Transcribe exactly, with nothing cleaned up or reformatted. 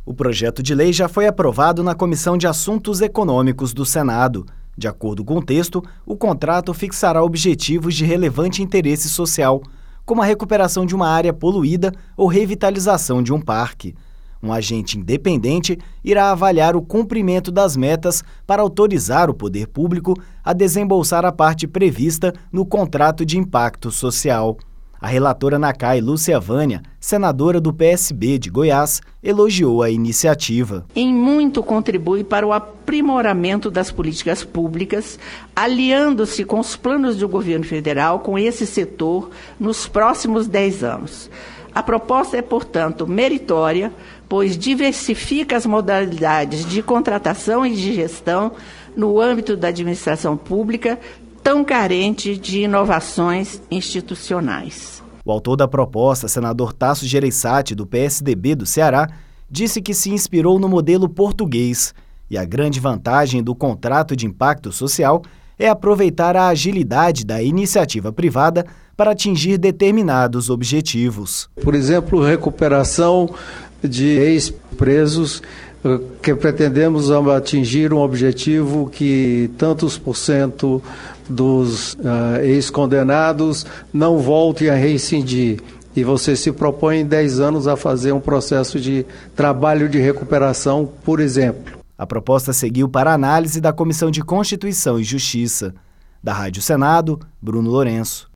O projeto de lei já foi aprovado na Comissão de Assuntos Econômicos do Senado. De acordo com o texto, o contrato fixará objetivos de relevante interesse social, como a recuperação de uma área poluída ou revitalização de um parque. Um agente independente irá avaliar o cumprimento das metas para autorizar o poder público a desembolsar a parte prevista no contrato de impacto social. A relatora na C A I, Lúcia Vânia, senadora do P S B de Goiás, elogiou a iniciativa. Em muito contribui para o aprimoramento das políticas públicas, aliando-se com os planos do governo federal com esse setor nos próximos dez anos. A proposta é, portanto, meritória, pois diversifica as modalidades de contratação e de gestão no âmbito da administração pública, tão carente de inovações institucionais. O autor da proposta, senador Tasso Gereissati, do P S D B do Ceará, disse que se inspirou no modelo português e a grande vantagem do contrato de impacto social é aproveitar a agilidade da iniciativa privada para atingir determinados objetivos. Por exemplo, recuperação de ex-presos, que pretendemos atingir um objetivo que tantos por cento dos uh, ex-condenados não voltem a reincidir. E você se propõe em dez anos a fazer um processo de trabalho de recuperação, por exemplo. A proposta seguiu para análise da Comissão de Constituição e Justiça. Da Rádio Senado, Bruno Lourenço.